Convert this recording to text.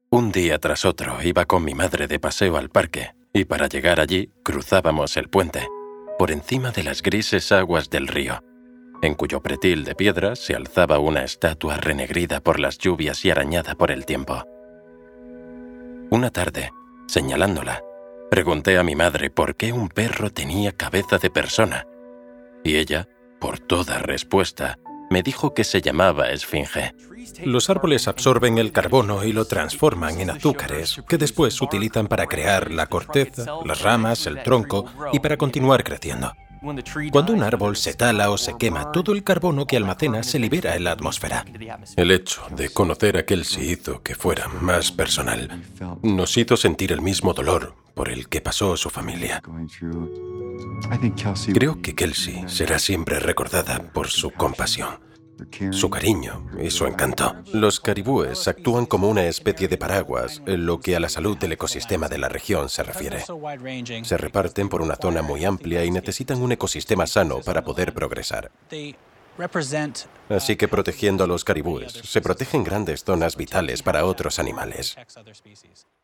Un día tras otro iba con mi madre de paseo al parque y para llegar allí cruzábamos el puente, por encima de las grises aguas del río, en cuyo pretil de piedras se alzaba una estatua renegrida por las lluvias y arañada por el tiempo. Una tarde, señalándola, pregunté a mi madre por qué un perro tenía cabeza de persona, y ella, por toda respuesta, me dijo que se llamaba esfinge. Los árboles absorben el carbono y lo transforman en azúcares, que después utilizan para crear la corteza, las ramas, el tronco y para continuar creciendo. Cuando un árbol se tala o se quema, todo el carbono que almacena se libera en la atmósfera. El hecho de conocer a Kelsey hizo que fuera más personal. Nos hizo sentir el mismo dolor por el que pasó su familia. Creo que Kelsey será siempre recordada por su compasión, su cariño y su encanto. Los caribúes actúan como una especie de paraguas en lo que a la salud del ecosistema de la región se refiere. Se reparten por una zona muy amplia y necesitan un ecosistema sano para poder progresar. Así que protegiendo a los caribúes, se protegen grandes zonas vitales para otros animales.